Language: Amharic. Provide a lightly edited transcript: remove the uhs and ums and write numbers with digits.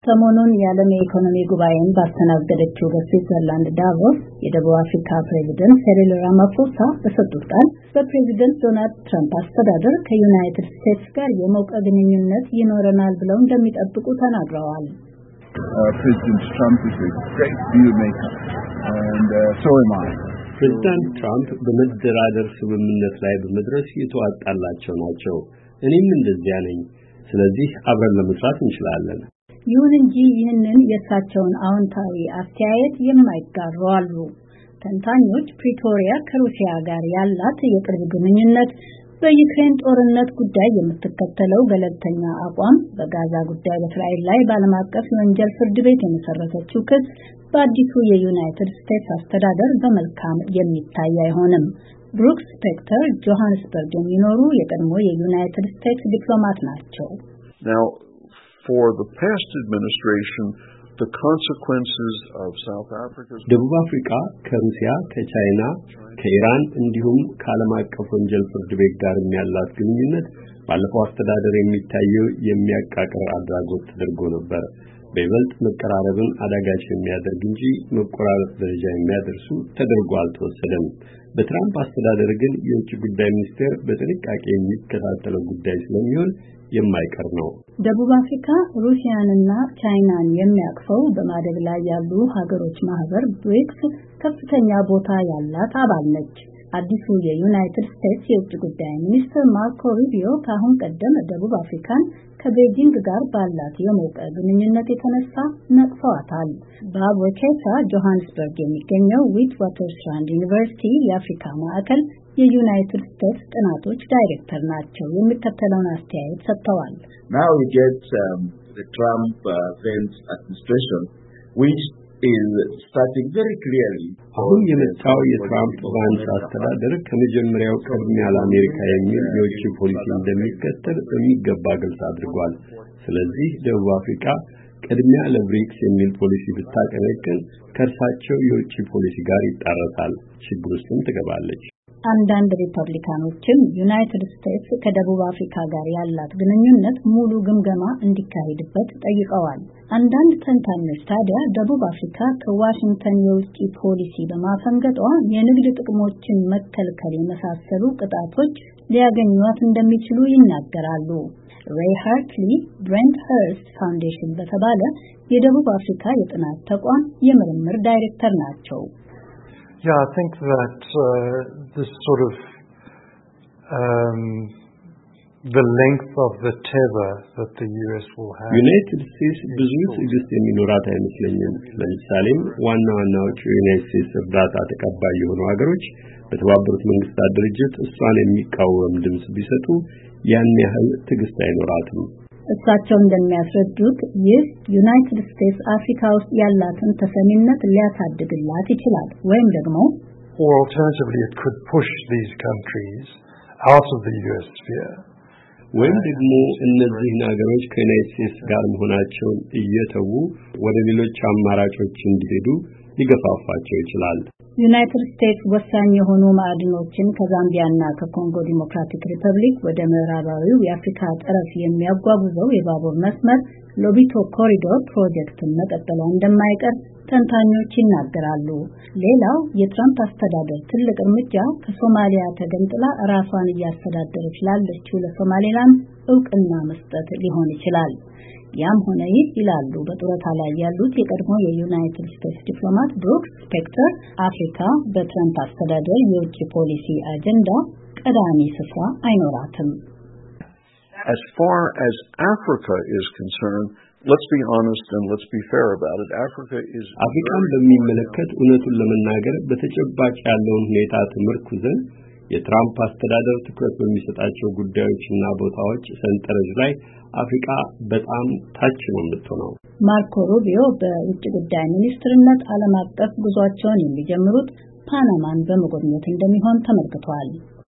ሰሞኑን የዓለም የኢኮኖሚ ጉባኤን ባስተናገደችው በስዊዘርላንድ ዳቮስ የደቡብ አፍሪካ ፕሬዝዳንት ሲሪል ራማፎሳ በሰጡት ቃል በፕሬዝዳንት ዶናልድ ትራምፕ አስተዳደር ከዩናይትድ ስቴትስ ጋር የሞቀ ግንኙነት ይኖረናል ብለው እንደሚጠብቁ ተናግረዋል። President Trump is a great deal maker and so am I. ፕሬዝዳንት ትራምፕ በመደራደር ስምምነት ላይ በመድረስ የተዋጣላቸው ናቸው። እኔም እንደዚያ ነኝ። ስለዚህ አብረን ለመስራት እንችላለን። ይሁን እንጂ ይህንን የእሳቸውን አዎንታዊ አስተያየት የማይጋሩ አሉ። ተንታኞች ፕሪቶሪያ ከሩሲያ ጋር ያላት የቅርብ ግንኙነት፣ በዩክሬን ጦርነት ጉዳይ የምትከተለው ገለልተኛ አቋም፣ በጋዛ ጉዳይ በእስራኤል ላይ በዓለም አቀፍ የወንጀል ፍርድ ቤት የመሰረተችው ክስ በአዲሱ የዩናይትድ ስቴትስ አስተዳደር በመልካም የሚታይ አይሆንም። ብሩክስ ስፔክተር ጆሃንስበርግ የሚኖሩ የቀድሞ የዩናይትድ ስቴትስ ዲፕሎማት ናቸው። Now, for the past administration, the consequences of South Africa's ደቡብ አፍሪካ ከሩሲያ፣ ከቻይና፣ ከኢራን እንዲሁም ከዓለም አቀፍ ወንጀል ፍርድ ቤት ጋር ያላት ግንኙነት ባለፈው አስተዳደር የሚታየው የሚያቃቅር አድራጎት ተደርጎ ነበር። በይበልጥ መቀራረብን አዳጋች የሚያደርግ እንጂ መቆራረጥ ደረጃ የሚያደርሱ ተደርጎ አልተወሰደም። በትራምፕ አስተዳደር ግን የውጭ ጉዳይ ሚኒስቴር በጥንቃቄ የሚከታተለው ጉዳይ ስለሚሆን የማይቀር ነው። ደቡብ አፍሪካ ሩሲያንና ቻይናን የሚያቅፈው በማደግ ላይ ያሉ ሀገሮች ማህበር ብሪክስ ከፍተኛ ቦታ ያላት አባል ነች። አዲሱ የዩናይትድ ስቴትስ የውጭ ጉዳይ ሚኒስትር ማርኮ ሩቢዮ ከአሁን ቀደም ደቡብ አፍሪካን ከቤጂንግ ጋር ባላት የሞቀ ግንኙነት የተነሳ ነቅፈዋታል። ባብ ወቼሳ ጆሃንስበርግ የሚገኘው ዊት ዋተርስራንድ ዩኒቨርሲቲ የአፍሪካ ማዕከል የዩናይትድ ስቴትስ ጥናቶች ዳይሬክተር ናቸው። የሚከተለውን አስተያየት ሰጥተዋል። Now we get the Trump-Pence administration, which is starting very clearly. አሁን የመጣው የትራምፕ ቫንስ አስተዳደር ከመጀመሪያው ቅድሚያ ለአሜሪካ የሚል የውጭ ፖሊሲ እንደሚከተል በሚገባ ግልጽ አድርጓል። ስለዚህ ደቡብ አፍሪካ ቅድሚያ ለብሪክስ የሚል ፖሊሲ ብታቀነቅን ከእርሳቸው የውጭ ፖሊሲ ጋር ይጣረሳል፣ ችግር ውስጥም ትገባለች። አንዳንድ ሪፐብሊካኖችም ዩናይትድ ስቴትስ ከደቡብ አፍሪካ ጋር ያላት ግንኙነት ሙሉ ግምገማ እንዲካሄድበት ጠይቀዋል። አንዳንድ ተንታኞች ታዲያ ደቡብ አፍሪካ ከዋሽንግተን የውጭ ፖሊሲ በማፈንገጧ የንግድ ጥቅሞችን መከልከል የመሳሰሉ ቅጣቶች ሊያገኟት እንደሚችሉ ይናገራሉ። ሬይ ሃርትሊ ብሬንት ኸርስት ፋውንዴሽን በተባለ የደቡብ አፍሪካ የጥናት ተቋም የምርምር ዳይሬክተር ናቸው። Yeah, I think that this sort of the length of the tether that the US will have. United States ብዙ ትዕግስት የሚኖራት አይመስለኝም። ለምሳሌም ዋናዎቹ ዩናይትድ ስቴትስ እርዳታ ተቀባይ የሆኑ ሀገሮች በተባበሩት መንግስታት ድርጅት እሷን የሚቃወም ድምጽ ቢሰጡ ያን ያህል ትዕግስት አይኖራትም። እሳቸው እንደሚያስረዱት ይህ ዩናይትድ ስቴትስ አፍሪካ ውስጥ ያላትን ተሰሚነት ሊያሳድግላት ይችላል ወይም ደግሞ or alternatively it could push these countries out of the US sphere. ወይም ደግሞ እነዚህ ሀገሮች ከዩናይትድ ስቴትስ ጋር መሆናቸውን እየተዉ ወደ ሌሎች አማራጮች እንዲሄዱ ሊገፋፋቸው ይችላል። ዩናይትድ ስቴትስ ወሳኝ የሆኑ ማዕድኖችን ከዛምቢያና ከኮንጎ ዲሞክራቲክ ሪፐብሊክ ወደ ምዕራባዊው የአፍሪካ ጠረፍ የሚያጓጉዘው የባቡር መስመር ሎቢቶ ኮሪዶር ፕሮጀክትን መቀጠሏ እንደማይቀር ተንታኞች ይናገራሉ። ሌላው የትራምፕ አስተዳደር ትልቅ እርምጃ ከሶማሊያ ተገንጥላ ራሷን እያስተዳደረች ላለችው ለሶማሌላንድ እውቅና መስጠት ሊሆን ይችላል። ያም ሆነ ይህ ይላሉ በጡረታ ላይ ያሉት የቀድሞ የዩናይትድ ስቴትስ ዲፕሎማት ብሩክስ ስፔክተር፣ አፍሪካ በትራምፕ አስተዳደር የውጭ ፖሊሲ አጀንዳ ቀዳሚ ስፍራ አይኖራትም። As far as Africa is concerned, let's be honest and let's be fair about it. Africa is አፍሪካን በሚመለከት እውነቱን ለመናገር በተጨባጭ ያለውን ሁኔታ ተመርኩዘን የትራምፕ አስተዳደር ትኩረት በሚሰጣቸው ጉዳዮችና ቦታዎች ሰንጠረዥ ላይ አፍሪካ በጣም ታች ነው የምትሆነው። ማርኮ ሩቢዮ በውጭ ጉዳይ ሚኒስትርነት ዓለም አቀፍ ጉዟቸውን የሚጀምሩት ፓናማን በመጎብኘት እንደሚሆን ተመልክቷል።